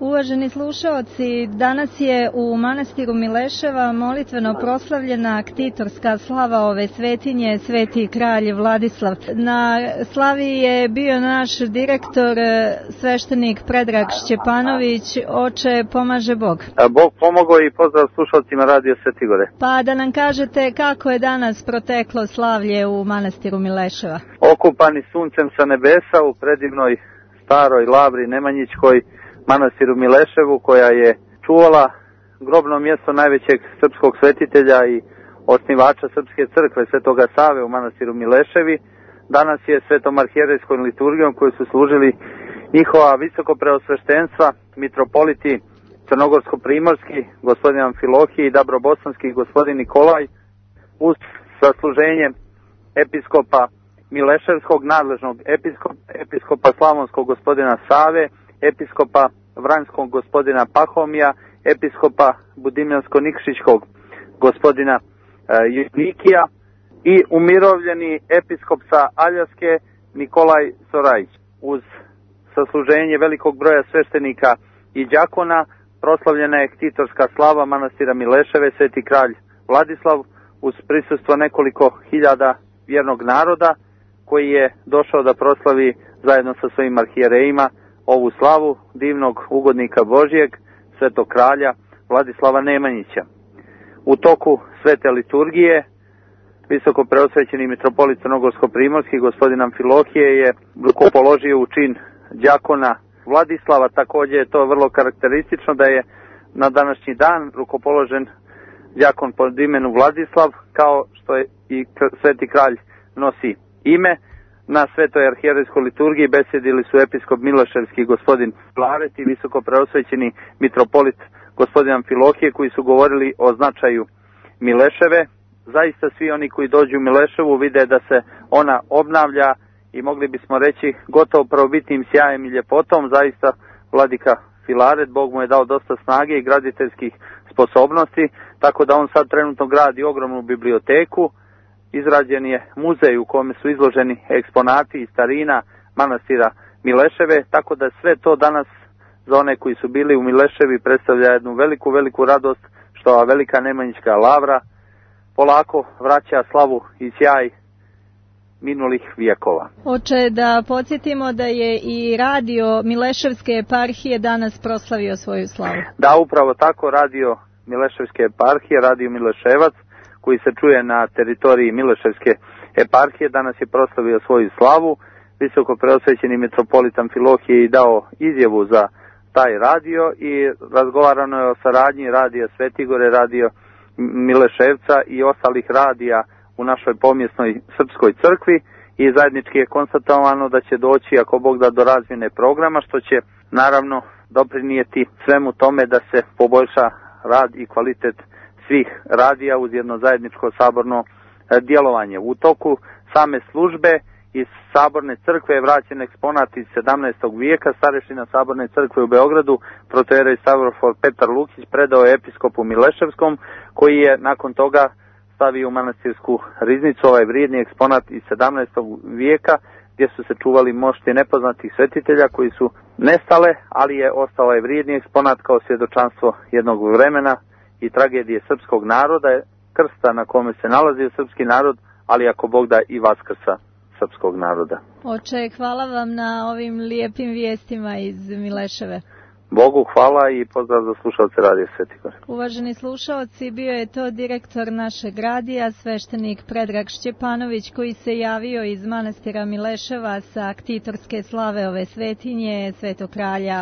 Uvaženi slušaoci, danas je u manastiru Mileševa molitveno proslavljena ktitorska slava ove svetinje, sveti kralj Vladislav. Na slavi je bio naš direktor, sveštenik Predrag Šćepanović. Oče, pomaže Bog. Bog pomogao i pozdrav slušalcima Radio Sveti Gore. Pa da nam kažete kako je danas proteklo slavlje u manastiru Mileševa. Okupani suncem sa nebesa u predivnoj staroj lavri Nemanjićkoj, manastiru Mileševu, koja je čuvala grobno mjesto najvećeg srpskog svetitelja i osnivača Srpske crkve Svetoga Save u manastiru Mileševi. Danas je svetom arhijerejskom liturgijom koju su služili njihova visokopreosveštenstva, mitropoliti crnogorsko-primorski, gospodin Amfilohije i Dabrobosanski gospodin Nikolaj, uz sasluženje episkopa Mileševskog, nadležnog episkopa Slavonskog gospodina Save, episkopa Vranjskog gospodina Pahomija, episkopa Budimljansko-Nikšićkog gospodina Junikija i umirovljeni episkop sa Aljaske Nikolaj Sorajić. Uz sasluženje velikog broja sveštenika i đakona proslavljena je ktitorska slava manastira Mileševe, sveti kralj Vladislav, uz prisustvo nekoliko hiljada vjernog naroda koji je došao da proslavi zajedno sa svojim arhijerejima ovu slavu divnog ugodnika Božijeg, svetog kralja Vladislava Nemanjića. U toku svete liturgije visoko preosvećeni mitropolit crnogorsko-primorski gospodin Amfilohije je rukopoložio u čin đakona Vladislava. Također je to vrlo karakteristično da je na današnji dan rukopoložen đakon pod imenu Vladislav, kao što je i sveti kralj nosi ime. Na svetoj arhijerejskoj liturgiji besjedili su episkop Mileševski gospodin Plaret i visoko preosvećeni mitropolit gospodin Amfilohije, koji su govorili o značaju Mileševe. Zaista svi oni koji dođu u Mileševu vide da se ona obnavlja i mogli bismo reći gotovo prvobitnim sjajem i ljepotom. Zaista vladika Filaret, Bog mu je dao dosta snage i graditeljskih sposobnosti, tako da on sad trenutno gradi ogromnu biblioteku. Izrađen je muzej u kome su izloženi eksponati i starina manastira Mileševe, tako da sve to danas za one koji su bili u Mileševi predstavlja jednu veliku radost, što ova velika Nemanjićka lavra polako vraća slavu i sjaj minulih vijekova. Oče, da podsjetimo da je i radio Mileševske eparhije danas proslavio svoju slavu. Da, upravo tako, radio Mileševske eparhije, radio Mileševac, koji se čuje na teritoriji Mileševske eparhije, danas je proslavio svoju slavu. Visoko preosvećeni mitropolit Amfilohije i dao izjavu za taj radio i razgovarano je o saradnji radija Svetigore, radio Mileševca i ostalih radija u našoj pomjesnoj srpskoj crkvi i zajednički je konstatovano da će doći, ako Bog da, do razmjene programa, što će naravno doprinijeti svemu tome da se poboljša rad i kvalitet svih radija uz jedno zajedničko saborno djelovanje. U toku same službe iz saborne crkve je vraćen eksponat iz 17. vijeka. Starešina saborne crkve u Beogradu, protojerej Stavrofor Petar Lukić, predao je episkopu Mileševskom, koji je nakon toga stavio u manastirsku riznicu ovaj vrijedni eksponat iz 17. vijeka, gdje su se čuvali mošti nepoznatih svetitelja koji su nestale, ali je ostao ovaj vrijedni eksponat kao svjedočanstvo jednog vremena i tragedije srpskog naroda, krsta na kome se nalazio srpski narod, ali ako Bog da i vaskrsa srpskog naroda. Oče, hvala vam na ovim lijepim vijestima iz Mileševe. Bogu hvala i pozdrav za slušalce Radio Sveti Gore. Uvaženi slušalci, bio je to direktor našeg radija, sveštenik Predrag Šćepanović, koji se javio iz manastira Mileševa sa ktitorske slave ove svetinje, svetog kralja